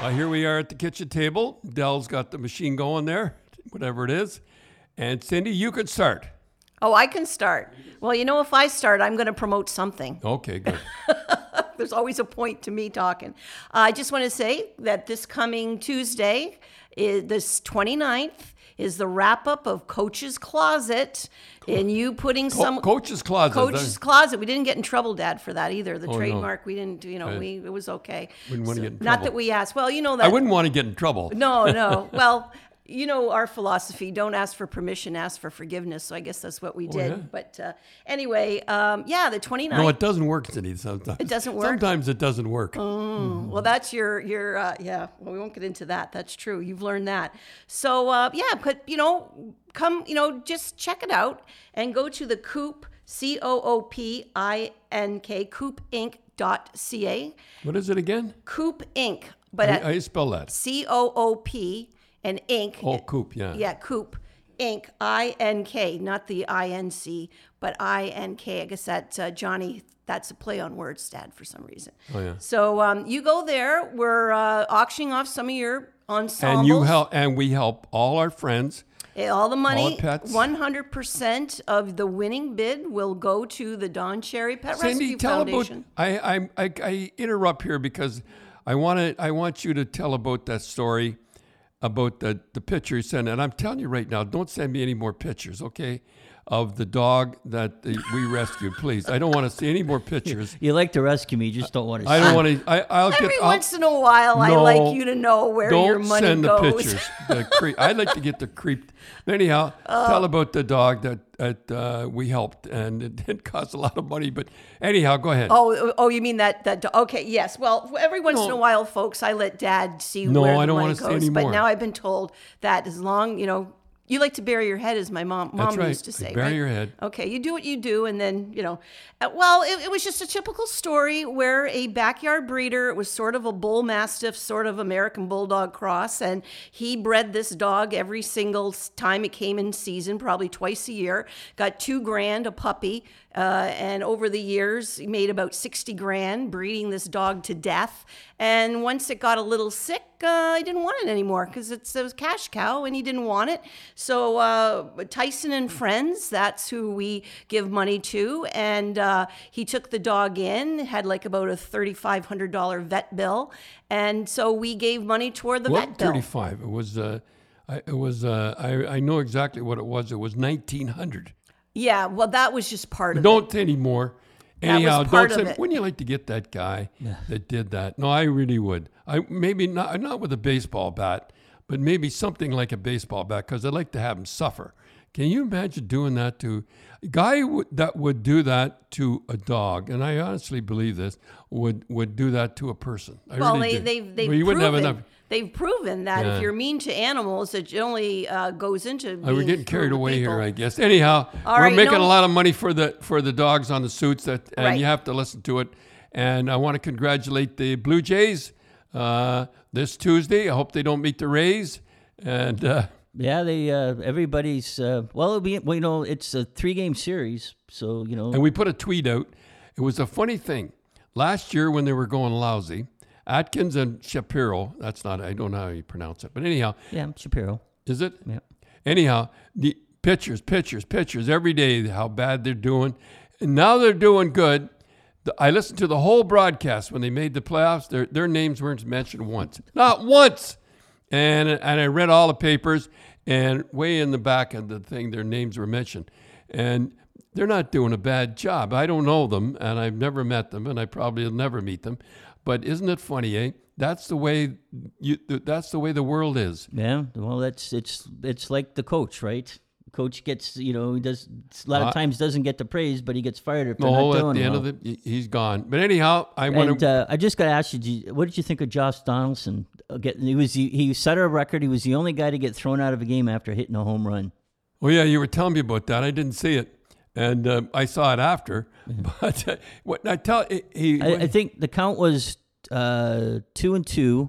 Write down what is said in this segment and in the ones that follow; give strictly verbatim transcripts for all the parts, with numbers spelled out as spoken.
Uh, here we are at the kitchen table. Dell's got the machine going there, whatever it is. And Cindy, you can start. Oh, I can start. Well, you know, if I start, I'm going to promote something. Okay, good. There's always a point to me talking. Uh, I just want to say that this coming Tuesday, is this twenty-ninth, is the wrap-up of Coach's Closet. And you putting Co- some... Coach's Closet. Coach's Closet. We didn't get in trouble, Dad, for that either. The Oh, no. trademark, we didn't, you know, I we it was okay. wouldn't want to get in Not trouble. that we asked. Well, you know that... I wouldn't want to get in trouble. No, no. Well, you know our philosophy, don't ask for permission, ask for forgiveness. So I guess that's what we did. yeah? But uh, anyway, um, yeah, the twenty-ninth. No, it doesn't work, Cindy, sometimes. It doesn't work? Sometimes it doesn't work. Well, that's your, your uh, yeah, well, we won't get into that. That's true. You've learned that. So, uh, yeah, but, you know, come, you know, just check it out and go to the Coop, C O O P I N K, coop inc dot c a. What is it again? Coop Incorporated. But How at how you spell that? C O O P and Inc. Oh, Coop, yeah. Yeah, Coop Inc. I N K, not the I N C, but I N K. I guess that uh, Johnny, that's a play on words, Dad, for some reason. Oh, yeah. So um, you go there. We're uh, auctioning off some of your ensembles. And you help, and we help all our friends. Eh, All the money, our pets. one hundred percent of the winning bid will go to the Don Cherry Pet Cindy, Rescue tell Foundation. about. I, I I I interrupt here because I want to. I want you to tell about that story about the the picture you sent. And I'm telling you right now, don't send me any more pictures, okay? Of the dog that the, we rescued, please. I don't want to see any more pictures. You like to rescue me, you just don't want to. I see don't it. want to. I, I'll Every get. I'll, once in a while, I No, like you to know where don't your money send goes. the pictures. The creep. I'd like to get the creep. Anyhow, Oh. tell about the dog that that uh, we helped, and it didn't cost a lot of money. But anyhow, go ahead. Oh, oh, you mean that that? Okay, yes. Well, every once in No. a while, folks, I let Dad see No, where the I don't money wanna see goes. any But more. now I've been told that as long, you know, you like to bury your head, as my mom mom That's right. used to say. Bury right? your head. Okay, you do what you do, and then you know. Uh, well, it, it was just a typical story where a backyard breeder. It was sort of a bull mastiff, sort of American bulldog cross, and he bred this dog every single s- time it came in season, probably twice a year. Got two grand a puppy, uh, and over the years, he made about sixty grand breeding this dog to death. And once it got a little sick, uh, he didn't want it anymore because it's it was cash cow, and he didn't want it. So uh, Tyson and Friends, that's who we give money to, and uh, he took the dog in, had like about a thirty-five hundred dollars vet bill, and so we gave money toward the what vet bill. thirty-five? It was. Uh, I, it was. Uh, I I know exactly what it was. It was nineteen hundred. Yeah, well, that was just part of it. Don't say any more. That was Anyhow, part don't of say. it. Wouldn't you like to get that guy that did that? No, I really would. I maybe not not with a baseball bat, but maybe something like a baseball bat because I'd like to have him suffer. Can you imagine doing that to a guy w- that would do that to a dog? And I honestly believe this would would do that to a person. I Well, really they, do. they've they've Well, you proven wouldn't have enough. they've proven that Yeah. if you're mean to animals, it only uh, goes into. Uh, we're being getting carried cruel to away here, people. I guess. Anyhow, All we're right, making no- a lot of money for the for the dogs on the suits, that, and Right. you have to listen to it. And I want to congratulate the Blue Jays uh, this Tuesday. I hope they don't meet the Rays. And uh, Yeah, they. Uh, everybody's. Uh, well, it'll be. Well, you know, it's a three-game series, so you know. and we put a tweet out. It was a funny thing. Last year when they were going lousy, Atkins and Shapiro. That's not. I don't know how you pronounce it, but anyhow, Yeah, Shapiro. is it? Yeah. Anyhow, the pitchers, pitchers, pitchers every day, how bad they're doing. And now they're doing good. The- I listened to the whole broadcast when they made the playoffs. Their their names weren't mentioned once. Not once. And and I read all the papers, and way in the back of the thing, their names were mentioned. And they're not doing a bad job. I don't know them, and I've never met them, and I probably will never meet them. But isn't it funny, eh? That's the way you. That's the way the world is. Yeah. Well, that's it's it's like the coach, right? Coach gets, you know, he does a lot of Uh, times doesn't get the praise, but he gets fired if they're No, not at doing the end well. of the, he's gone. But anyhow, I want And to. uh, I just got to ask you, did you, what did you think of Josh Donaldson? Uh, Get, he was he, he set a record. He was the only guy to get thrown out of a game after hitting a home run. Oh yeah, you were telling me about that. I didn't see it, and uh, I saw it after. But uh, what I tell he, I, I think the count was uh, two and two,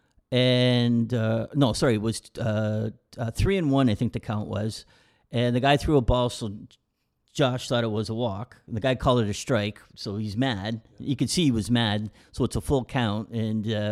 and uh, no, sorry, it was uh, uh, three and one. I think the count was, and the guy threw a ball, so Josh thought it was a walk. The guy called it a strike, so he's mad. You could see he was mad, so it's a full count, and uh,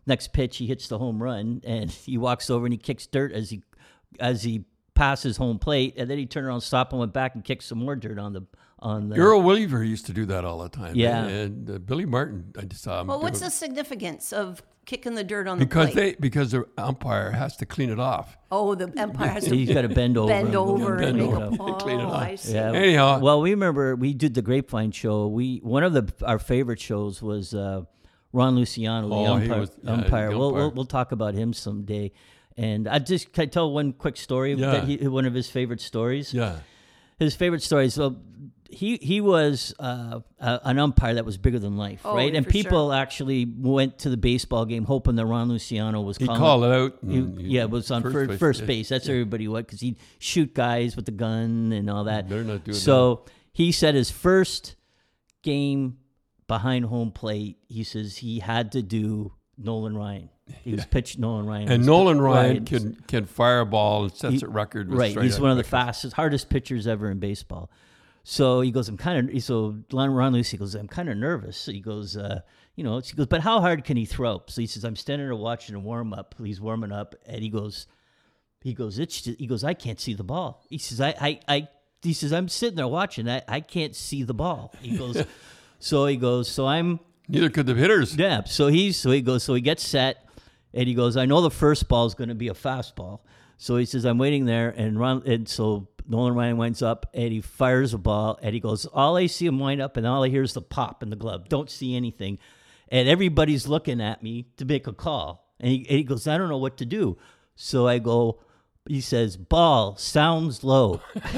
next pitch he hits the home run, and he walks over and he kicks dirt as he as he passes home plate, and then he turned around, stopped, and went back and kicked some more dirt on the on the. Earl Weaver used to do that all the time. Yeah. and, and uh, Billy Martin, I just saw him. Well, do what's it. the significance of kicking the dirt on Because the plate? they because the umpire has to clean it off. Oh, the umpire has to He's got to bend over. bend and- over bend and make over. a oh, Clean it off. I see. Yeah. Anyhow. Well, we remember we did the Grapevine show. We one of the our favorite shows was uh, Ron Luciano, the Oh, he umpire. was- yeah, umpire. the We'll, umpire. we'll we'll talk about him someday. And I just can I tell one quick story Yeah. that he, one of his favorite stories. Yeah. His favorite stories. So he he was uh, a, an umpire that was bigger than life, Oh, right? yeah, And for people actually went to the baseball game hoping that Ron Luciano was He calling called it out. he- and yeah, it was on first, base. first Yeah. base. That's where everybody went because he'd shoot guys with the gun and all that. They're not doing so he said his first game behind home plate, he says he had to do Nolan Ryan. He was pitched Nolan Ryan. And He was Nolan pitch- Ryan can can fire a ball and sets He- a record. With right. straight He's out one of the quickest. fastest, hardest pitchers ever in baseball. So he goes, I'm kind of, so Ron Lucy goes, I'm kind of nervous. So he goes, uh, you know, he goes, but how hard can he throw? So he says, I'm standing there watching him warm up. He's warming up. And he goes, he goes, it's just, he goes, I can't see the ball. He says, I, I, I, he says, I'm sitting there watching. I, I can't see the ball. He goes, so he goes, so I'm, Neither could the hitters. yeah. So he's so he goes. So he gets set, and he goes. I know the first ball is going to be a fastball. So he says, I'm waiting there, and run. And so Nolan Ryan winds up, and he fires a ball, and he goes. All I see him wind up, and all I hear is the pop in the glove. Don't see anything, and everybody's looking at me to make a call. And he, and he goes, I don't know what to do. So I go. He says, ball sounds low.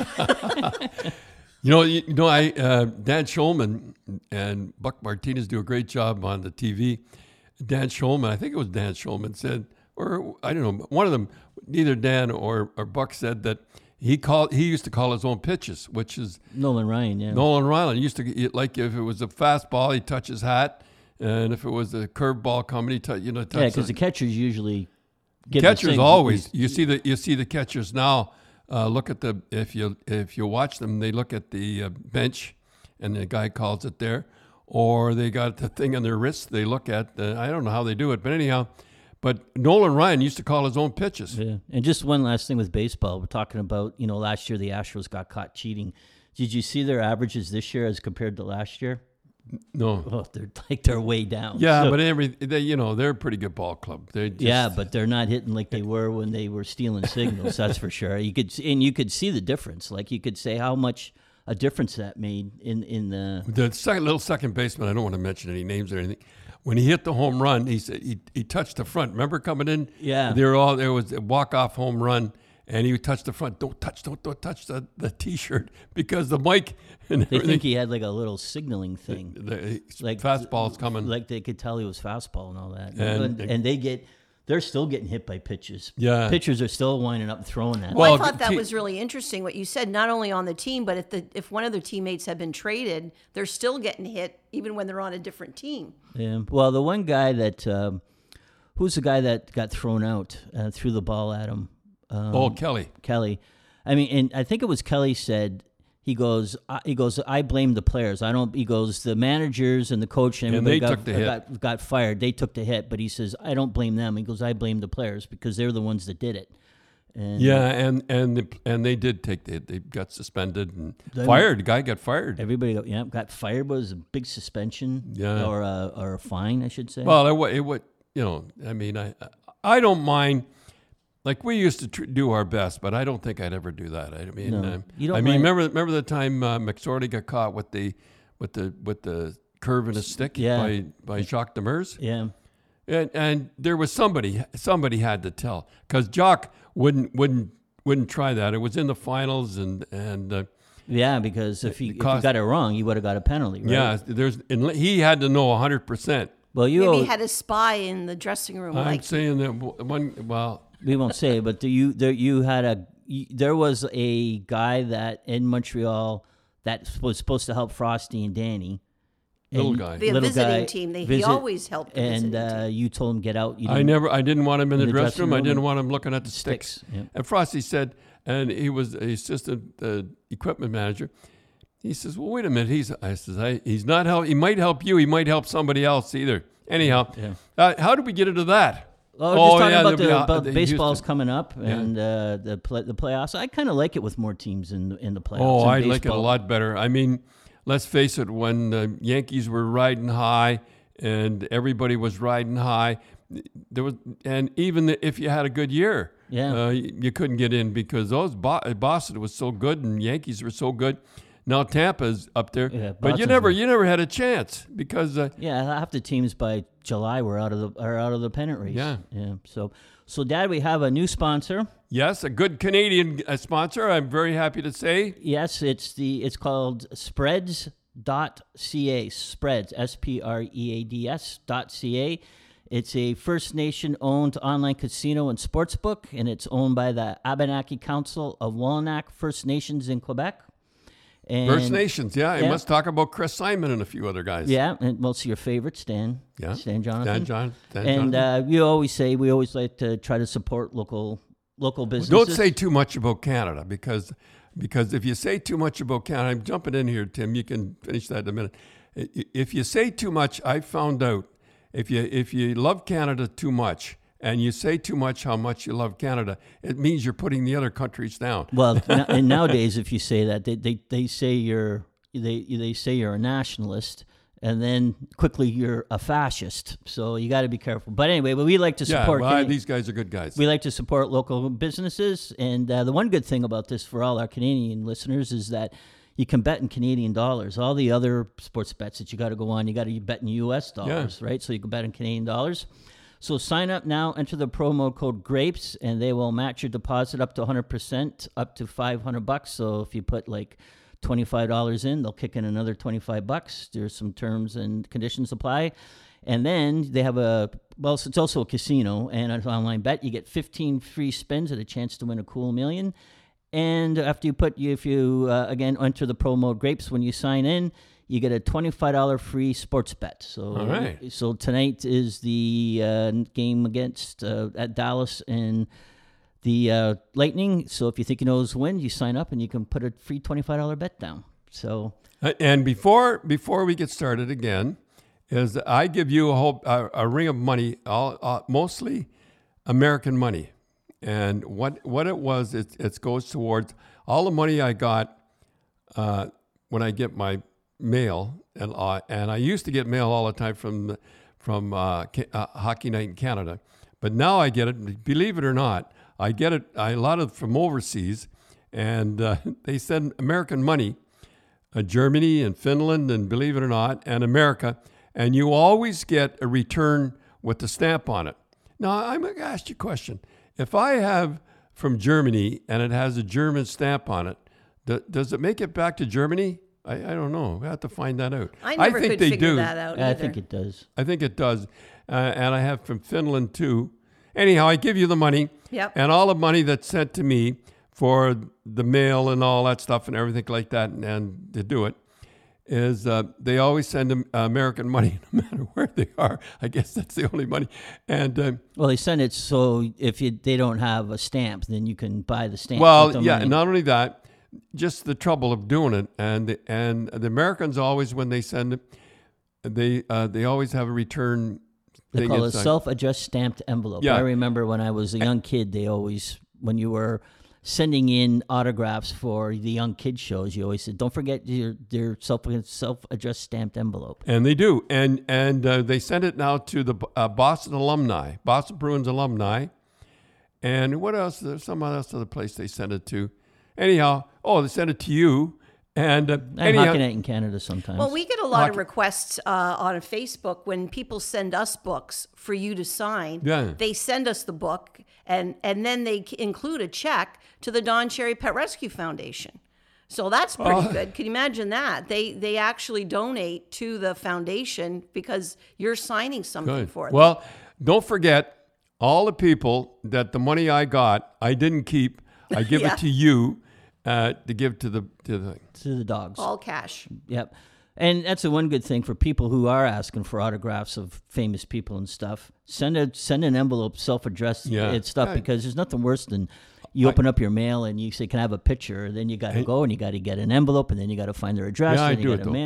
You know, you, you know, I uh, Dan Schulman and Buck Martinez do a great job on the T V. Dan Schulman, I think it was Dan Schulman, said, or I don't know, one of them, neither Dan or, or Buck said that he called. He used to call his own pitches, which is Nolan Ryan, yeah. Nolan Ryan used to like if it was a fastball, he'd touch his hat, and if it was a curveball coming, he touch, you know, touch Yeah, because the- the catchers usually give the catchers things- always. You see the you see the catchers now. Uh, look at the if you if you watch them, they look at the uh, bench, and the guy calls it there, or they got the thing on their wrist. They look at. The, I don't know how they do it, but anyhow, but Nolan Ryan used to call his own pitches. Yeah, and just one last thing with baseball. We're talking about, you know, last year the Astros got caught cheating. Did you see their averages this year as compared to last year? No, Oh, they're like they're way down. yeah, So- but every they you know they're a pretty good ball club. They just, yeah, but they're not hitting like they were when they were stealing signals. That's for sure. You could and you could see the difference. Like you could say how much a difference that made in in the. the second little second baseman. I don't want to mention any names or anything. When he hit the home run, he said he, he touched the front. Remember coming in? Yeah. They were all there was a walk off home run, and he touched the front. Don't touch, don't don't touch the, the t-shirt because the mic and They everything. think he had like a little signaling thing. the Like fastball's coming. Like they could tell he was fastball and all that. And- And, and they get, they're still getting hit by pitches. Yeah. Pitchers are still winding up and throwing that. Well, Well, I thought that te- was really interesting what you said. Not only on the team, but if the if one of their teammates had been traded, they're still getting hit even when they're on a different team. Yeah. Well, the one guy that, um, who's the guy that got thrown out, uh, threw the ball at him? Um, oh, Kelly. Kelly. I mean, and I think it was Kelly said, he goes, I, he goes, I blame the players. I don't, he goes, the managers and the coach and And everybody they got, took the hit. got, got fired. They took the hit, but he says, I don't blame them. He goes, I blame the players because they're the ones that did it. And Yeah, and and the, and they did take the they got suspended and Then- fired. The guy got fired. everybody got, yeah, got fired, but it was a big suspension Yeah. or a, or a fine, I should say. Well, it would, it would, you know, I mean, I I don't mind. Like we used to tr- do our best, but I don't think I'd ever do that. I mean, No, um, you don't I mean, mind- remember remember the time uh, McSorley got caught with the with the with the curve in his stick Yeah. by by Jacques Demers, yeah. and and there was somebody somebody had to tell because Jacques wouldn't wouldn't wouldn't try that. It was in the finals, and and uh, Yeah, because if he, if he cost- got it wrong, he would have got a penalty, right? yeah, there's and he had to know a hundred percent. Well, you Maybe owe- he had a spy in the dressing room. I'm like, saying that w- one well. we won't say it, but do you there you had a you, there was a guy that in Montreal that was supposed to help Frosty and Danny. Little And- guy. the little visiting guy team. They, he visit- always helped the and visiting uh, team. you told him get out. You I didn't- never, I didn't want him in the, the dressing dressing room. I room didn't and- want him looking at the sticks. Sticks, yeah. And Frosty said, and he was the assistant uh, equipment manager. He says, "Well, wait a minute." He's, I says, I, he's not help. He might help you. He might help somebody else either. Anyhow, Yeah. uh, how did we get into that? Oh, we're just talking yeah, about the- the, uh, about the baseball's Houston. coming up and uh, the play, the playoffs. I kind of like it with more teams in in the playoffs. Oh, in I like it a baseball. lot better. I mean, let's face it, when the Yankees were riding high and everybody was riding high, there was, and even if you had a good year, Yeah. uh, you couldn't get in because those Bo- Boston was so good and Yankees were so good. Now Tampa's up there, Yeah, but you Boston's never, good. you never had a chance because uh, Yeah, half the teams by July were out of the are out of the pennant race. Yeah. yeah. So, so Dad, we have a new sponsor. yes, a good Canadian uh, sponsor. I'm very happy to say. Yes, it's the it's called spreads dot c a. Spreads, S P R E A D S dot C A. It's a First Nation owned online casino and sportsbook, and it's owned by the Abenaki Council of Wallinac First Nations in Quebec. And First Nations, yeah. yeah. I must talk about Chris Simon and a few other guys. Yeah, and most of your favorites, Stan. Yeah. Stan Jonathan. Dan John. Dan and Jonathan. uh, you always say we always like to try to support local local businesses. Don't say too much about Canada because because if you say too much about Canada, I'm jumping in here, Tim. You can finish that in a minute. I- i- If you say too much, I found out if you if you love Canada too much and you say too much how much you love Canada, it means you're putting the other countries down. Well, no- and nowadays, if you say that, they, they, they say you're they they say you're a nationalist, and then quickly you're a fascist. So you got to be careful. But anyway, but we like to Yeah, support. well, I- Cana- these guys are good guys. we like to support local businesses, and uh, the one good thing about this for all our Canadian listeners is that you can bet in Canadian dollars. All the other sports bets that you got to go on, you got to bet in U S dollars, right? So you can bet in Canadian dollars. So sign up now, enter the promo code GRAPES, and they will match your deposit up to one hundred percent, up to five hundred bucks. So if you put like twenty-five dollars in, they'll kick in another twenty-five bucks. There's some terms and conditions apply. And then they have a, well, it's also a casino and an online bet. You get fifteen free spins and a chance to win a cool million. And after you put, if you, uh, again, enter the promo GRAPES when you sign in, you get a twenty-five dollars free sports bet. So, All right. so tonight is the uh, game against uh, at Dallas and the uh, Lightning. So if you think you know who's win, you sign up and you can put a free twenty-five dollars bet down. So Uh, And before before we get started again, is I give you a whole a, a ring of money, all uh, mostly American money, and what what it was, it it goes towards all the money I got uh, when I get my mail, and uh, and I used to get mail all the time from from uh, Ca- uh, Hockey Night in Canada, but now I get it. Believe it or not, I get it I, a lot of from overseas, and uh, they send American money. Uh, Germany and Finland and believe it or not, and America, and you always get a return with the stamp on it. Now, I'm going to ask you a question. If I have from Germany and it has a German stamp on it, do, does it make it back to Germany? I, I don't know. We have to find that out. I never think could they figure do. that out I either. think it does. I think it does. Uh, and I have from Finland too. Anyhow, I give you the money. Yep. And all the money that's sent to me for the mail and all that stuff and everything like that, and, and to do it, is uh, they always send them American money no matter where they are. I guess that's the only money. And uh, Well, they send it so if you, they don't have a stamp, then you can buy the stamp. with well, the yeah, money. not only that, just the trouble of doing it. And the, and the Americans always, when they send it, they uh, they always have a return They thing call it a inside. self-addressed stamped envelope. Yeah. I remember when I was a young kid, they always, when you were sending in autographs for the young kid shows, you always said, "Don't forget your your self self-addressed stamped envelope." And they do, and and uh, they send it now to the uh, Boston alumni, Boston Bruins alumni, and what else? There's some else other place they send it to. Anyhow, oh, they send it to you, and uh, And anyhow, Hockey Night in Canada sometimes. Well, we get a lot of Hockey- requests uh, on Facebook when people send us books for you to sign. Yeah. They send us the book, and and then they c- include a check to the Don Cherry Pet Rescue Foundation. So that's pretty Oh. good. Can you imagine that? They they actually donate to the foundation because you're signing something good. for them. Well, don't forget all the people that the money I got, I didn't keep. I give Yeah. it to you uh, to give to the to the. to the dogs. All cash. Yep. And that's the one good thing for people who are asking for autographs of famous people and stuff. Send a send an envelope, self-addressed Yeah. and stuff, Yeah. because there's nothing worse than you open up your mail and you say, "Can I have a picture?" And then you got to go and you got to get an envelope and then you got to find their address Yeah, I and you do got it to though. mail.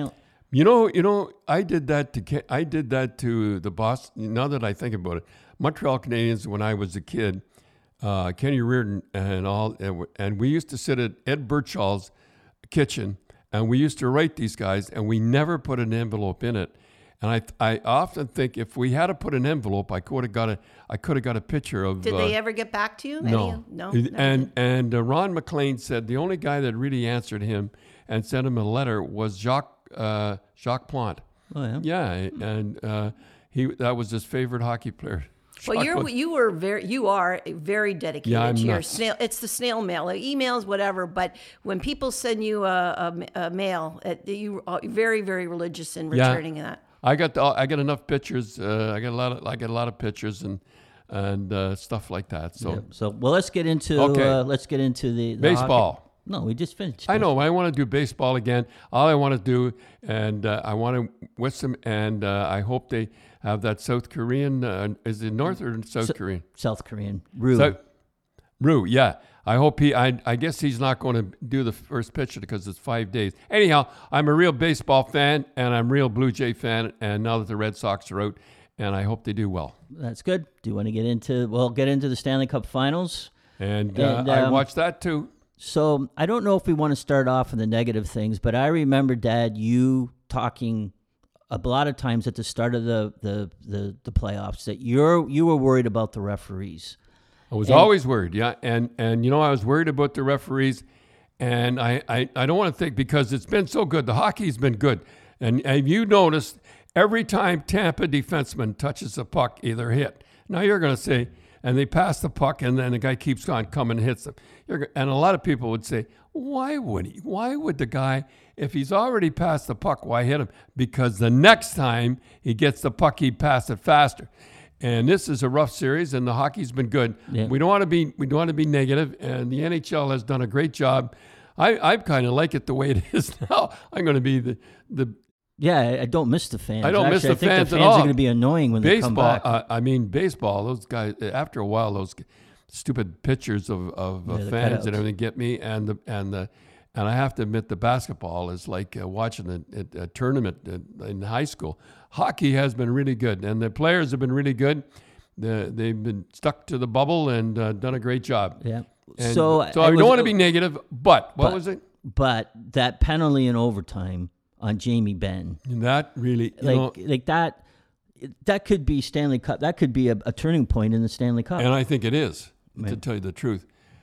You know, you know, I did that to Ke- I did that to the Boston. Now that I think about it, Montreal Canadiens when I was a kid, uh, Kenny Reardon and all, and, w- and we used to sit at Ed Birchall's kitchen, and we used to write these guys, and we never put an envelope in it. And I I often think if we had to put an envelope, I could have got a I could have got a picture of. Did uh, they ever get back to you? No, Any- no. never and did. and uh, Ron McLean said the only guy that really answered him and sent him a letter was Jacques uh, Jacques Plante. Oh yeah. Yeah, and uh, he that was his favorite hockey player. Well, Jacques you're Plante. you were very you are very dedicated Yeah, I'm to your nuts. snail. It's the snail mail, like emails, whatever. But when people send you a, a, a mail, it, you are very very religious in Yeah. returning that. I got the, I got enough pictures. Uh, I got a lot of I got a lot of pictures and and uh, stuff like that. So Yeah. So well, let's get into Okay. uh, let's get into the, the baseball. hockey. No, we just finished. I know. I want to do baseball again. All I want to do, and uh, I want to wish them, and uh, I hope they have that South Korean. Uh, is it North or South So- Korean? South Korean. Rue. So, Rue, yeah. I hope he. I, I guess he's not going to do the first pitch because it's five days. Anyhow, I'm a real baseball fan, and I'm a real Blue Jay fan. And now that the Red Sox are out, and I hope they do well. That's good. Do you want to get into? Well, get into the Stanley Cup Finals. And, uh, And, I um, watched that too. So I don't know if we want to start off with the negative things, but I remember, Dad, you talking a lot of times at the start of the the the, the playoffs that you're you were worried about the referees. I was and- always worried, yeah, and and you know I was worried about the referees, and I, I, I don't want to think because it's been so good. The hockey's been good, and and you noticed every time Tampa defenseman touches the puck, either hit. Now you're going to say, and they pass the puck, and then the guy keeps on coming and hits them. You're, go- and a lot of people would say, why would he? Why would the guy, if he's already passed the puck, why hit him? Because the next time he gets the puck, he pass it faster. And this is a rough series, and the hockey's been good. Yeah. We don't want to be we don't want to be negative, and the N H L has done a great job. I, I kind of like it the way it is now. I'm going to be the the Yeah, I, I don't miss the fans. I don't Actually, miss the I think fans the at fans all. are going to be annoying when they come baseball. back. Uh, I mean, baseball. Those guys. After a while, those stupid pictures of of uh, Yeah, the fans and cutouts. everything get me. And the and the and I have to admit, the basketball is like uh, watching a, a, a tournament in, in high school. Hockey has been really good, and the players have been really good. The, they've been stuck to the bubble and uh, done a great job. yeah. And so so I I was- don't want to be negative, but what but- was it? But that penalty in overtime on Jamie Benn, And that really, you like know, like that, that could be Stanley Cup. That could be a, a turning point in the Stanley Cup. and I think it is, to Right. tell you the truth.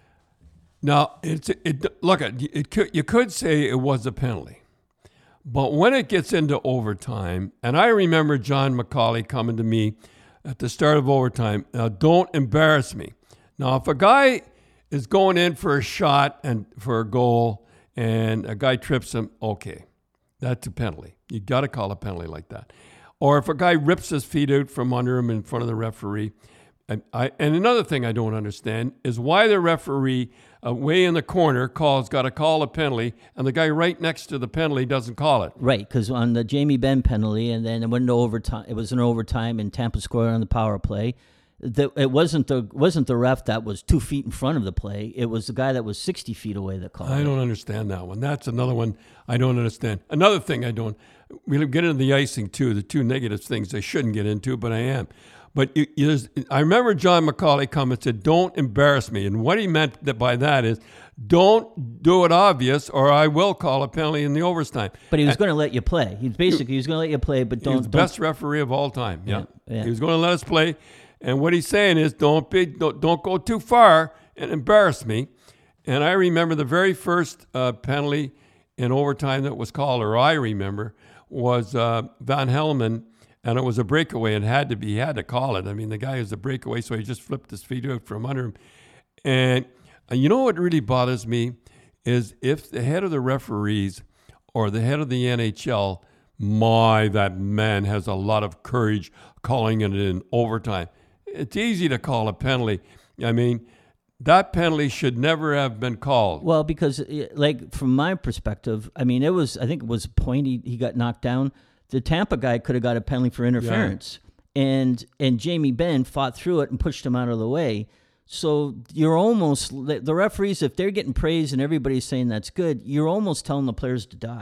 Now, it's it. Look, it, it could, you could say it was a penalty, but when it gets into overtime, and I remember John McCauley coming to me at the start of overtime. Now, don't embarrass me. Now, if a guy is going in for a shot and for a goal, and a guy trips him, okay, that's a penalty. You got to call a penalty like that. Or if a guy rips his feet out from under him in front of the referee. And, I, and another thing I don't understand is why the referee uh, way in the corner calls got to call a penalty, and the guy right next to the penalty doesn't call it. Right, because on the Jamie Benn penalty, and then it went into overtime. It was an overtime, and Tampa scored on the power play. The, it wasn't the wasn't the ref that was two feet in front of the play. It was the guy that was sixty feet away that called I it. don't understand that one. That's another one I don't understand. Another thing I don't. We'll get into the icing too. The two negative things I shouldn't get into, but I am. But you, you, I remember John McCauley come and said, "Don't embarrass me." And what he meant that by that is, don't do it obvious, or I will call a penalty in the overtime. But he was going to let you play. He was basically he was going to let you play, but He don't. was the don't best referee of all time. Yeah, Yeah, yeah. He was going to let us play, and what he's saying is, don't be, don't, don't go too far and embarrass me. And I remember the very first uh, penalty in overtime that was called, or I remember, was uh, Van Helman, and it was a breakaway. It had to be, he had to call it. I mean, the guy was a breakaway, so he just flipped his feet out from under him. And uh, you know what really bothers me is if the head of the referees or the head of the N H L, my, that man has a lot of courage calling it in overtime. It's easy to call a penalty. I mean, that penalty should never have been called. Well, because uh, like from my perspective, I mean, it was I think it was a point he, he got knocked down. The Tampa guy could have got a penalty for interference, and and Jamie Benn fought through it and pushed him out of the way. So you're almost the referees, if they're getting praise and everybody's saying that's good, you're almost telling the players to dive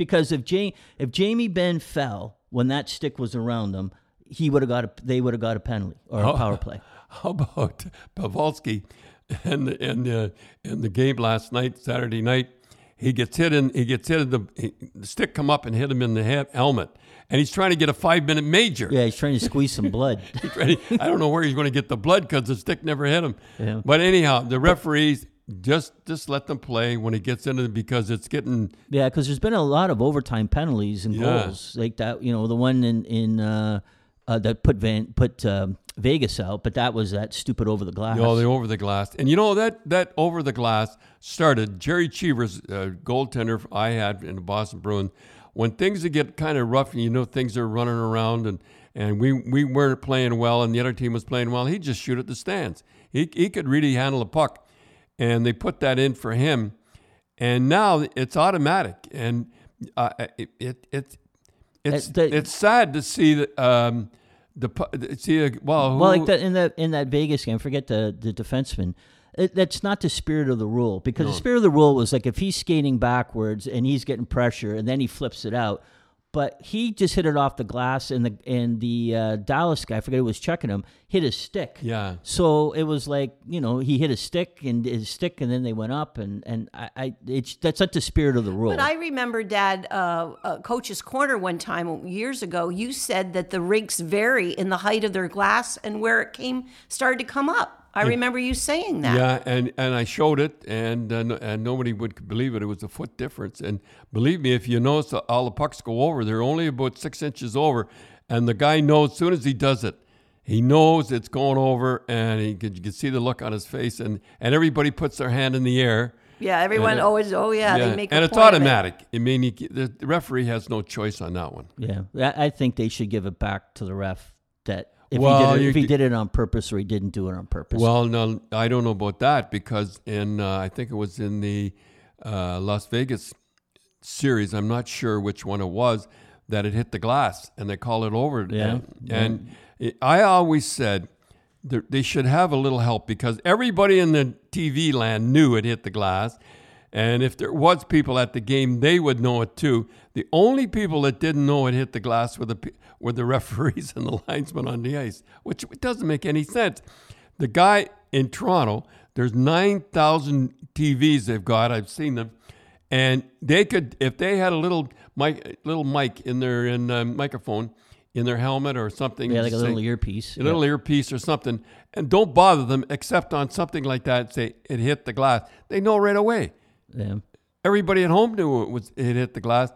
because if Jamie if Jamie Benn fell when that stick was around him, he would have got a, they would have got a penalty or a power play. How about Pavelski in the in the in the game last night, Saturday night? He gets hit in. He gets hit in the, he, the stick come up and hit him in the he- helmet, and he's trying to get a five minute major. Yeah, he's trying to squeeze some blood. He's trying to- I don't know where he's going to get the blood because the stick never hit him. Yeah. But anyhow, the referees just just let them play when it gets into it because it's getting. Yeah, because there's been a lot of overtime penalties and Yeah. goals like that. You know, the one in in uh, uh, that put Van put um, Vegas out, but that was that stupid over the glass. You know, the over the glass. And you know, that that over the glass started, Jerry Cheever's uh, goaltender I had in the Boston Bruins, when things would get kind of rough and you know things are running around and, and we, we weren't playing well and the other team was playing well, he'd just shoot at the stands. He, he could really handle a puck. And they put that in for him. And now it's automatic. And uh, it, it, it, it's, Uh, the- it's sad to see that... Um, The pu- see, uh, well, who, Well, like that in that in that Vegas game, forget the the defenseman. It, that's not the spirit of the rule because the spirit of the rule was like if he's skating backwards and he's getting pressure and then he flips it out, but he just hit it off the glass and the and the uh, Dallas guy, I forget who was checking him, hit his stick. yeah, So it was like, you know, he hit his stick and his stick, and then they went up, and and I, I it's that's not the spirit of the rule. But I remember, Dad, uh, uh, Coach's Corner one time years ago, you said that the rinks vary in the height of their glass and where it came started to come up. I remember you saying that. yeah, and, and I showed it, and uh, no- and nobody would believe it. It was a foot difference, and believe me, if you notice, that all the pucks go over. They're only about six inches over, and the guy knows as soon as he does it, he knows it's going over, and he can, you can see the look on his face, and, and everybody puts their hand in the air. Yeah, everyone And it- always, oh yeah, Yeah, they make and a it's point of it. automatic. I mean, he, the the referee has no choice on that one. yeah, I I think they should give it back to the ref that if Well, he did it, you if he c- did it on purpose or he didn't do it on purpose. Well, no, I don't know about that because in uh, I think it was in the uh, Las Vegas series. I'm not sure which one it was that it hit the glass and they call it over. Yeah, and, and it, I always said there- they should have a little help because everybody in the T V land knew it hit the glass, and if there was people at the game, they would know it too. The only people that didn't know it hit the glass were the pe- were the referees and the linesmen on the ice, which doesn't make any sense. The guy in Toronto, there's nine thousand T Vs they've got. I've seen them, and they could, if they had a little mic, little mic in their in um, microphone in their helmet or something, yeah, like a say- little earpiece. a little earpiece or something, and don't bother them except on something like that. Say it hit the glass, they know right away. Yeah. Everybody at home knew it was it hit the glass.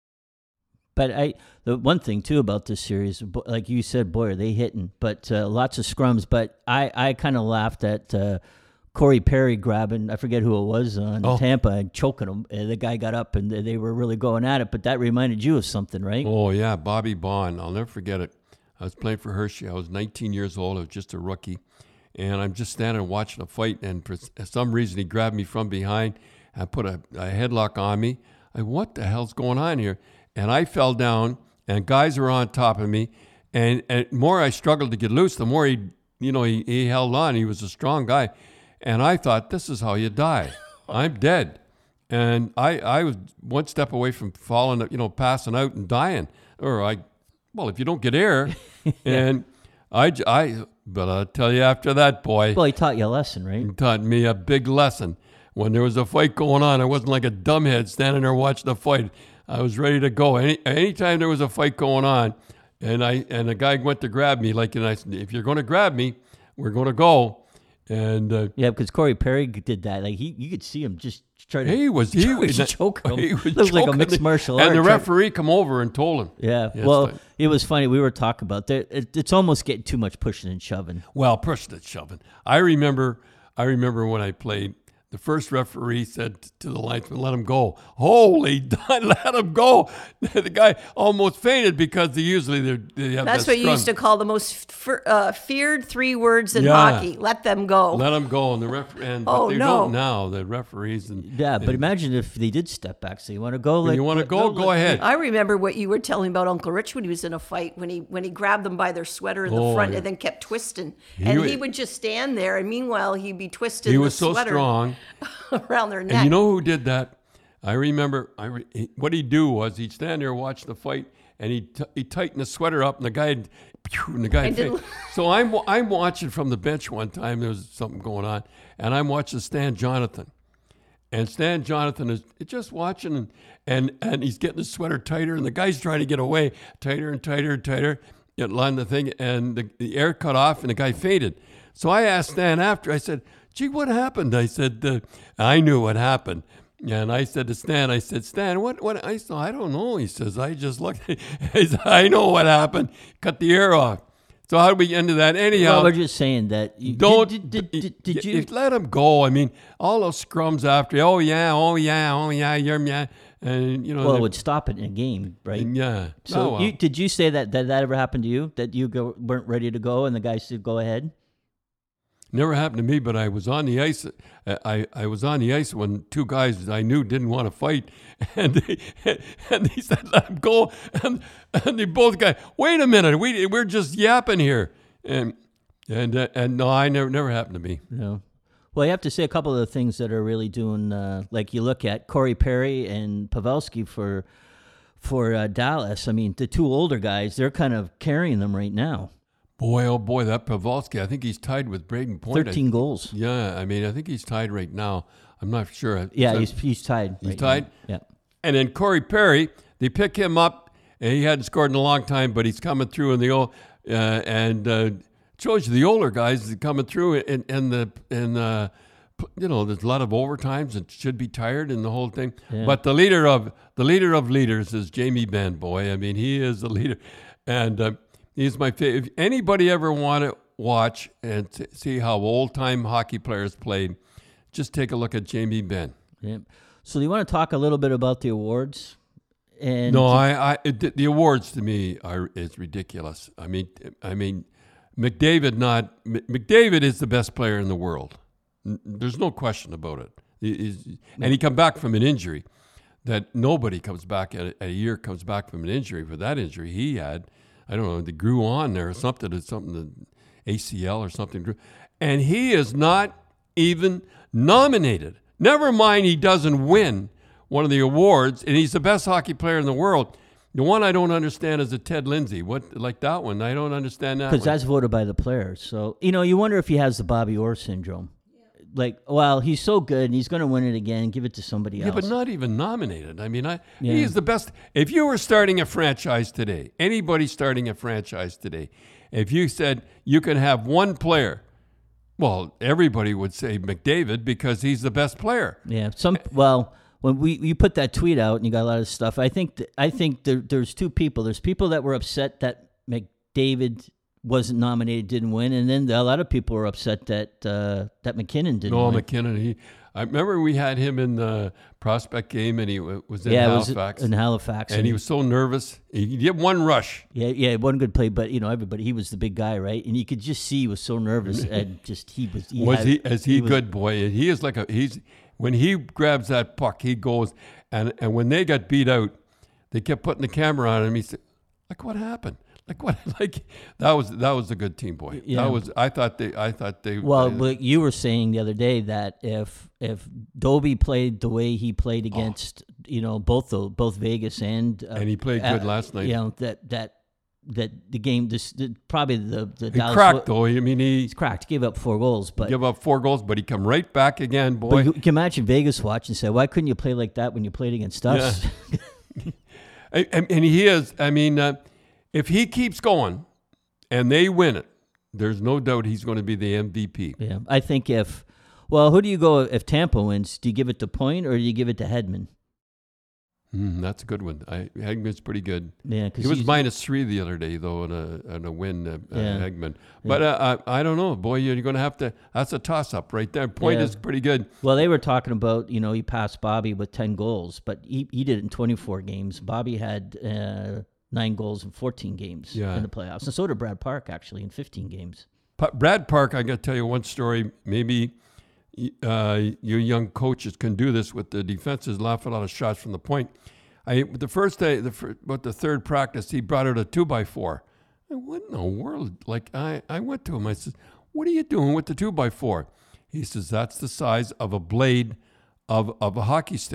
But I, the one thing too about this series, bo- like you said, boy, are they hitting, but uh, lots of scrums. But I, I kind of laughed at uh, Corey Perry grabbing, I forget who it was on Oh. Tampa and choking him. And the guy got up and they were really going at it. But that reminded you of something, right? Oh yeah, Bobby Bond. I'll never forget it. I was playing for Hershey. I was nineteen years old. I was just a rookie, and I'm just standing watching a fight. And for s- some reason, he grabbed me from behind and put a, a headlock on me. I, what the hell's going on here? And I fell down, and guys were on top of me. And, and more I struggled to get loose, the more he, you know, he, he held on. He was a strong guy. And I thought, this is how you die. I'm dead. And I, I was one step away from falling, you know, passing out and dying. Or I, well, if you don't get air. And I, j- I, but I'll tell you after that, boy, Well, he taught you a lesson, right? he taught me a big lesson. When there was a fight going on, I wasn't like a dumbhead standing there watching the fight. I was ready to go. Any anytime there was a fight going on, and I and a guy went to grab me, like, and I said, if you're going to grab me, we're going to go. And uh, Yeah, because Corey Perry did that. Like he, you could see him just try to. he was he was choking him. He was Looked like a choking mixed him. martial And the art, right? referee come over and told him. Yeah. Yes, well, like- it was funny. We were talking about that. It, it's almost getting too much pushing and shoving. Well, pushing and shoving. I remember, I remember when I played. The first referee said to the linesman, "Let him go." Holy, let him go! The guy almost fainted because they usually they're- they have That's that what you used to scrum. call the most f- uh, feared three words in Yeah. hockey. Let them go. Let him go, and the ref and Oh, but they no. don't now. The referees and Yeah, but and imagine if they did step back. So you want to go? when Like, you want to let- go, let- go ahead. I remember what you were telling about Uncle Rich when he was in a fight, when he when he grabbed them by their sweater in the Oh, front yeah. and then kept twisting. And wa- he would just stand there, and meanwhile he'd be twisting He the was so sweater strong. around their neck. And you know who did that? I remember I re, he, what he'd do was he'd stand there, watch the fight, and he'd, t- he'd tighten the sweater up, and the guy, and the guy. So I'm I'm watching from the bench one time. There was something going on, and I'm watching Stan Jonathan, and Stan Jonathan is just watching, and and, and he's getting the sweater tighter, and the guy's trying to get away, tighter and tighter and tighter. It lined the thing, and the, the air cut off, and the guy fainted. So I asked Stan after. I said, "Gee, what happened?" I said, uh, "I knew what happened." And I said to Stan, I said, Stan, what, what? I said, I don't know. He says, I just looked. He said, I know what happened. Cut the air off. So how do we get into that? Anyhow. Well, we're just saying that. You, don't. Did, did, did, did you? Let him go. I mean, all those scrums after, oh, yeah, oh, yeah, oh, yeah, you're, yeah. And, you know. Well, it would stop it in a game, right? Yeah. So oh, well. you, did you say that, that that ever happened to you? That you go, weren't ready to go and the guy said, go ahead? Never happened to me, but I was on the ice. I, I was on the ice when two guys I knew didn't want to fight, and they and they said let him go, and and they both got wait a minute, we we're just yapping here, and and uh, and no, I never never happened to me. No. Well, you have to say a couple of the things that are really doing, uh, like you look at Corey Perry and Pavelski for for uh, Dallas. I mean, the two older guys, they're kind of carrying them right now. Boy, oh boy, that Pavelski, I think he's tied with Braden Point. thirteen goals. Yeah, I mean, I think he's tied right now. I'm not sure. Yeah, so, he's he's tied. He's right tied? now. Yeah. And then Corey Perry, they pick him up, and he hadn't scored in a long time, but he's coming through in the old, uh, and uh, shows you the older guys coming through, and, and the, and uh, you know, there's a lot of overtimes and should be tired and the whole thing. Yeah. But the leader of, the leader of leaders is Jamie Benn, boy. I mean, he is the leader. And, uh, he's my favorite. If anybody ever want to watch and t- see how old-time hockey players played, just take a look at Jamie Benn. Yeah. So do you want to talk a little bit about the awards? And no, I, I it, the awards to me are is ridiculous. I mean, I mean, McDavid not M- McDavid is the best player in the world. N- There's no question about it. He, he's, and he come back from an injury that nobody comes back at a, a year comes back from an injury. For that injury he had. I don't know, they grew on there or something, or something, the A C L or something grew. And he is not even nominated. Never mind he doesn't win one of the awards, and he's the best hockey player in the world. The one I don't understand is the Ted Lindsay. What, like that one, I don't understand that one. Because that's voted by the players. So, you know, you wonder if he has the Bobby Orr syndrome. Like, well, he's so good, and he's going to win it again. Give it to somebody yeah, else. Yeah, but not even nominated. I mean, I yeah. he is the best. If you were starting a franchise today, anybody starting a franchise today, if you said you could have one player, well, everybody would say McDavid because he's the best player. Yeah. Some well, when we you put that tweet out and you got a lot of stuff, I think th- I think there, there's two people. There's people that were upset that McDavid wasn't nominated, didn't win, and then a lot of people were upset that uh, that McKinnon didn't no, win. No, McKinnon. He, I remember we had him in the prospect game, and he w- was in yeah, Halifax. It was in Halifax, and, and he was so nervous. He, he did one rush. Yeah, yeah, one good play, but you know, everybody. He was the big guy, right? And you could just see he was so nervous, and just he was. He was had, he? Is he, he was, good, boy? He is like a. He's when he grabs that puck, he goes, and and when they got beat out, they kept putting the camera on him. He said, "Like what happened?" Like what? Like that was that was a good team, boy. Yeah. That was. I thought they. I thought they. Well, uh, but you were saying the other day that if if Dobie played the way he played against, oh. you know, both the both Vegas and uh, and he played good uh, last night. You know that that that the game this the, probably the the he Dallas cracked though. I mean, he, he's cracked. Gave up four goals, but give up four goals, but he come right back again, boy. But you can imagine Vegas watch and say, "Why couldn't you play like that when you played against us?" Yeah. and, and he is. I mean, uh, if he keeps going. And they win it, there's no doubt he's going to be the M V P. Yeah, I think if, well, who do you go if Tampa wins? Do you give it to Point or do you give it to Hedman? Mm, that's a good one. I, Hedman's pretty good. Yeah, because he was minus three the other day though in a in a win, uh, yeah. uh, Hedman. But yeah. uh, I I don't know, boy. You're going to have to. That's a toss up right there. Point yeah. is pretty good. Well, they were talking about you know he passed Bobby with ten goals, but he he did it in twenty-four games. Bobby had. Uh, Nine goals in fourteen games yeah. in the playoffs. And so did Brad Park, actually, in fifteen games. Pa- Brad Park, I got to tell you one story. Maybe uh, your young coaches can do this with the defenses, laugh a lot of shots from the point. I The first day, the first, about the third practice, he brought out a two by four. What in the world? Like, I, I went to him. I said, what are you doing with the two by four? He says, that's the size of a blade of, of a hockey stick.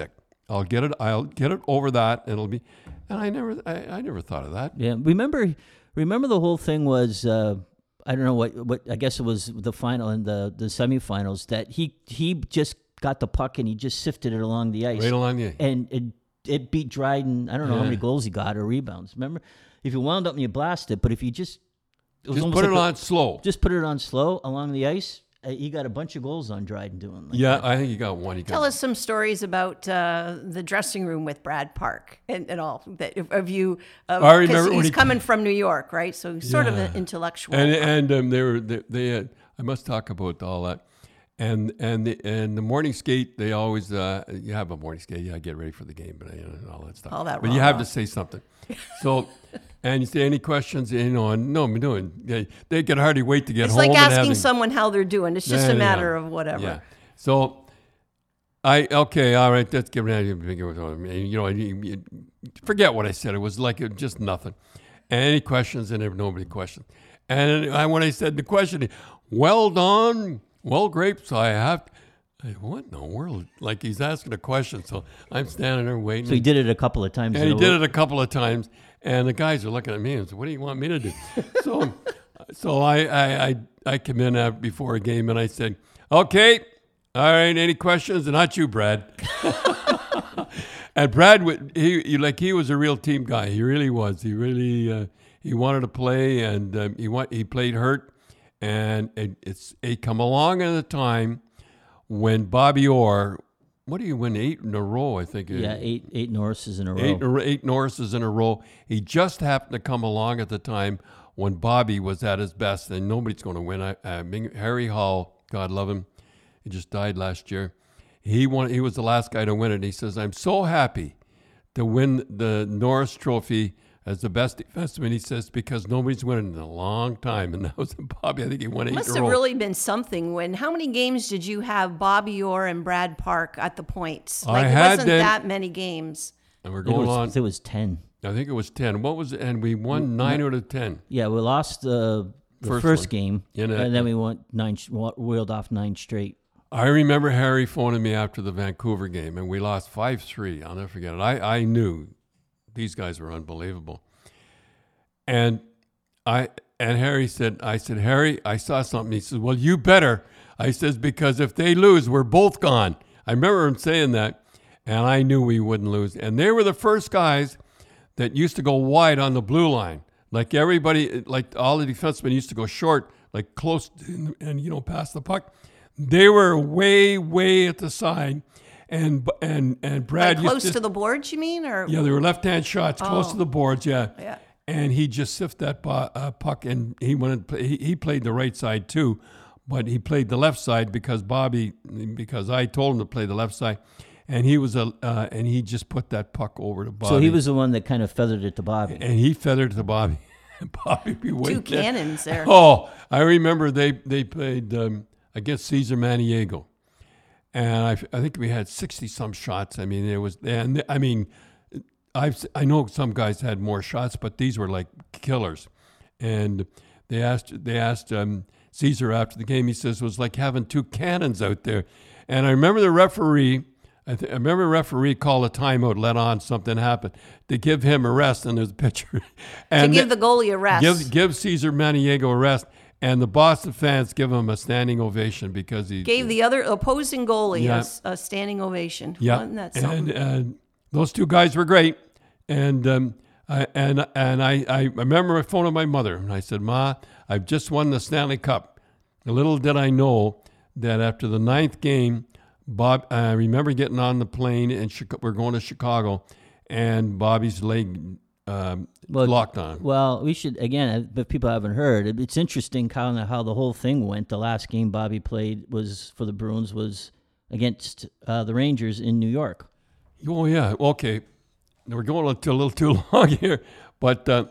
I'll get it. I'll get it over that. And it'll be. And I never, I, I never thought of that. Yeah, remember, remember the whole thing was. Uh, I don't know what, what I guess it was the final and the, the semifinals that he he just got the puck and he just sifted it along the ice. Right along the ice. And it, it beat Dryden. I don't know Yeah. how many goals he got or rebounds. Remember, if you wound up and you blast it, but if you just it was Just almost put it like a- on slow. just put it on slow along the ice, uh, he got a bunch of goals on Dryden doing like Yeah, that. I think he got one. He got Tell us some stories about uh, the dressing room with Brad Park and, and all that of you. Of, I remember 'cause when he's he- coming from New York, right? So he's sort of Yeah. an intellectual. And and um, they were they, they had, I must talk about all that, and and the and the morning skate they always uh, you have a morning skate, yeah, get ready for the game, but you know, all that stuff. All that but you have rah-rah. to say something. So, and you say any questions, you know, and no, I'm doing. They, they can hardly wait to get it's home. like and have asking the- someone how they're doing. It's just Yeah, a matter yeah. of whatever. Yeah. So, I okay, all right. Let's get ready. You know, you- you- forget what I said. It was like it, just nothing. And any questions, and there were nobody questioned. And I, when I said the question, well done, well grapes, I have. I, what in the world? Like he's asking a question, so I'm standing there waiting. So he did it a couple of times. And in he a did row. it a couple of times, and the guys are looking at me and say, "What do you want me to do?" so, so I, I, I, I come in after, before a game and I said, "Okay, all right, any questions?" And not you, Brad. And Brad, would he, he like he was a real team guy. He really was. He really uh, he wanted to play, and um, he want, he played hurt, and it, it's it come along at a time when Bobby Orr. What do you win eight in a row? I think. Yeah, eight eight Norrises in a row. Eight, or eight Norrises in a row. He just happened to come along at the time when Bobby was at his best, and nobody's going to win. I, I mean, Harry Hall, God love him, he just died last year. He won. He was the last guy to win it. He says, "I'm so happy to win the Norris Trophy as the best defenseman." He says because nobody's winning in a long time, and that was Bobby. I think he won eight Must in a have row. really been something. When how many games did you have Bobby Orr and Brad Park at the points? I Like it had wasn't them- that many games. and we're I think going it was, on. I think it was ten. I think it was ten. What was it? And we won nine out of ten. Yeah, we lost uh, the First first, one. game, In a- and then we went nine, wheeled off nine straight. I remember Harry phoning me after the Vancouver game, and we lost five three. I'll never forget it. I, I knew these guys were unbelievable. And I and Harry said, I said, "Harry, I saw something." He says, "Well, you better." I says, "Because if they lose, we're both gone." I remember him saying that, and I knew we wouldn't lose. And they were the first guys that used to go wide on the blue line. Like everybody, like all the defensemen used to go short, like close to, and, you know, past the puck. They were way, way at the side, and and and Brad Like used close to the boards, you mean? Or yeah, they were left-hand shots, close Oh. to the boards. Yeah, Yeah. And he just sifted that bu- uh, puck, and he went. And he, he played the right side too, but he played the left side because Bobby, because I told him to play the left side, and he was a uh, and he just put that puck over to Bobby. So he was the one that kind of feathered it to Bobby. and he feathered to Bobby. Bobby be two waiting there. cannons there. Oh, I remember they they played um, against Cesar Maniego, and I, I think we had sixty some shots. I mean, it was and I mean, I've I know some guys had more shots, but these were like killers. And they asked they asked um, Cesar after the game. He says it was like having two cannons out there. And I remember the referee. I, th- I remember the referee called a timeout, let on something happen to give him a rest, and there's a picture. To And give the goalie a rest. Give give Cesar Maniego a rest, and the Boston fans give him a standing ovation because he Gave the other opposing goalie Yeah. a s- a, standing ovation. yeah. Wasn't that something? And uh, those two guys were great, and um, I, and and I I remember I phoned my mother and I said, "Ma, I've just won the Stanley Cup." Little did I know that after the ninth game, Bob, I remember getting on the plane and Chica- we're going to Chicago, and Bobby's leg um, Well, locked on. Well, we should again, if people haven't heard, it, it's interesting how how the whole thing went. The last game Bobby played was for the Bruins was against uh, the Rangers in New York. Oh yeah, okay. We're going a little too long here, but uh,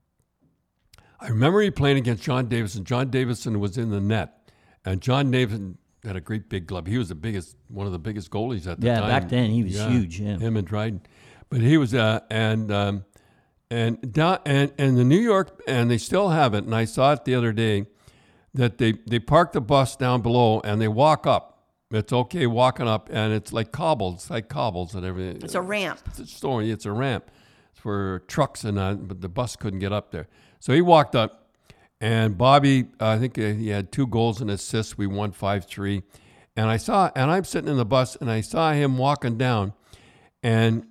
I remember he playing against John Davison. John Davison was in the net, and John Davison had a great big glove. He was the biggest, one of the biggest goalies at the Yeah, time. back then he was huge, yeah. him and Dryden, but he was uh, and um, and down and and the New York, and they still have it. And I saw it the other day that they they park the bus down below and they walk up. It's okay walking up, and it's like cobbles, it's like cobbles and everything. It's a ramp. It's a story. It's a ramp for trucks and that, but the bus couldn't get up there. So he walked up, and Bobby, I think he had two goals and assists. We won five three. And I saw, and I'm sitting in the bus, and I saw him walking down, and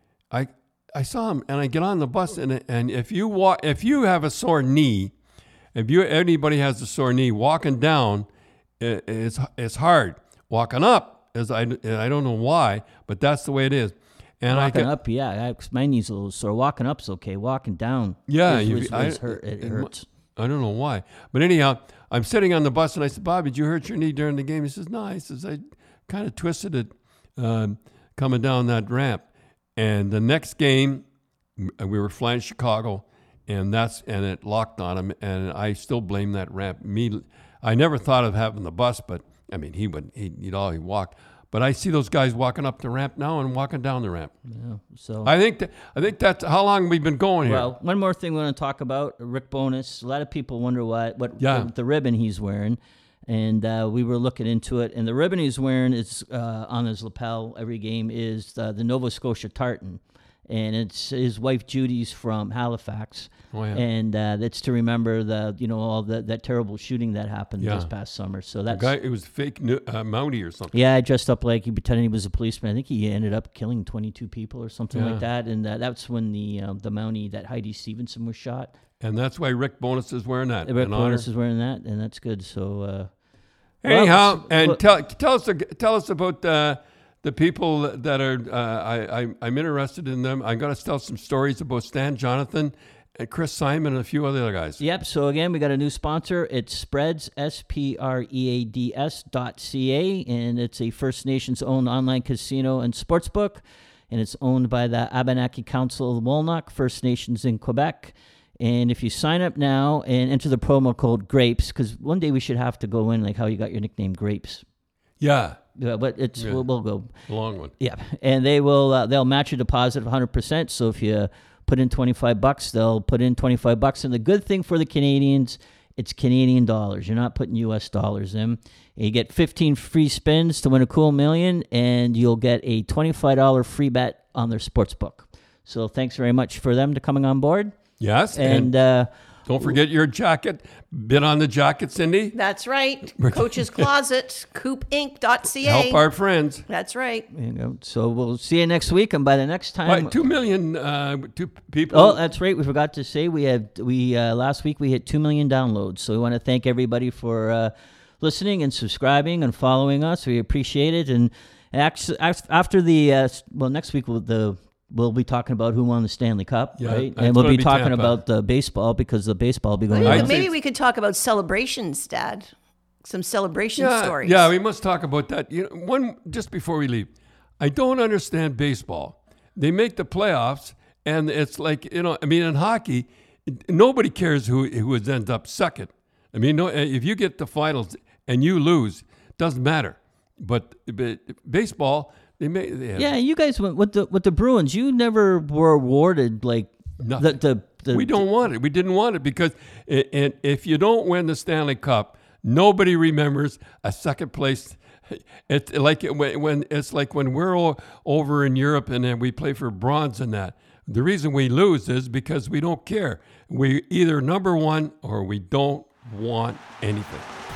I I saw him, and I get on the bus, and and if you walk, if you have a sore knee, if you anybody has a sore knee, walking down, it, it's it's hard. Walking up is I I don't know why, but that's the way it is. And Walking I get, up, yeah, I, my knee's a little sore. Walking up's okay. Walking down, Yeah, is, you- is- I- is hurt, it it- hurts. I don't know why. But anyhow, I'm sitting on the bus, and I said, Bobby, did you hurt your knee during the game? He says, no. He says, I kind of twisted it um, coming down that ramp. And the next game, m- we were flying Chicago, and that's and it locked on him, and I still blame that ramp. Me, I never thought of having the bus, but, I mean, he would, he'd, he'd all he walked. But I see those guys walking up the ramp now and walking down the ramp. Yeah, so I think that, I think that's how long we've been going here. well, one more thing we want to talk about, Rick Bowness. A lot of people wonder what what Yeah. the, the ribbon he's wearing, and uh, we were looking into it. And the ribbon he's wearing is uh, on his lapel every game is uh, the Nova Scotia tartan, and it's his wife Judy's from Halifax, Oh, yeah. and uh, that's to remember the you know all the, that terrible shooting that happened Yeah. this past summer. So The that's guy, it was fake nu- uh, Mountie or something. yeah, I dressed up like he pretended he was a policeman. I think he ended up killing twenty-two people or something Yeah. like that. And uh, that's when the um, the Mountie that Heidi Stevenson was shot. And that's why Rick Bowness is wearing that. Rick in honor. Bowness is wearing that, and that's good. So uh, Anyhow, well, and well- tell tell us tell us about uh, the people that are. Uh, I, I I'm interested in them. I'm going to tell some stories about Stan Jonathan, and Chris Simon, and a few other guys. Yep. So again, we got a new sponsor. It's Spreads, S P R E A D S dot C A, and it's a First Nations owned online casino and sportsbook, and it's owned by the Abenaki Council of Wolnock First Nations in Quebec. And if you sign up now and enter the promo code GRAPES, because one day we should have to go in like how you got your nickname Grapes. Yeah, Yeah, but it's Yeah. we'll, we'll go. a long one. Yeah, and they will uh, they'll match your deposit one hundred percent. So if you put in twenty-five bucks, they'll put in twenty-five bucks. And the good thing for the Canadians, it's Canadian dollars. You're not putting U S dollars in. You get fifteen free spins to win a cool million, and you'll get a twenty-five dollars free bet on their sports book. So thanks very much for them to coming on board. Yes, and, And uh, don't forget your jacket. Bid on the jacket, Cindy. That's right. Coach's Closet, coop inc dot c a. Help our friends. That's right. you know, so we'll see you next week, and by the next time, What, two million uh, two people. Oh, that's right. We forgot to say we had we uh, last week we hit two million downloads. So we want to thank everybody for uh, listening and subscribing and following us. We appreciate it. And actually, after the uh, well, next week we'll, the we'll be talking about who won the Stanley Cup, Yeah, right? it's And we'll gonna be, be talking Tampa. about the baseball because the baseball will be going Maybe, I'd on. say maybe it's- we could talk about celebrations, Dad. Some celebration yeah, stories. Yeah, we must talk about that. You know, one just before we leave, I don't understand baseball. They make the playoffs, and it's like you know. I mean, in hockey, nobody cares who who ends up second. I mean, no, if you get the finals and you lose, doesn't matter. But, but baseball, they make they have Yeah, you guys went with the with the Bruins. You never were awarded like Nothing. the, the the we don't want it. We didn't want it because i- and if you don't win the Stanley Cup, nobody remembers a second place. It's like it- when, when it's like when we're o- over in Europe and then we play for bronze and that. The reason we lose is because we don't care. We either number one or we don't want anything.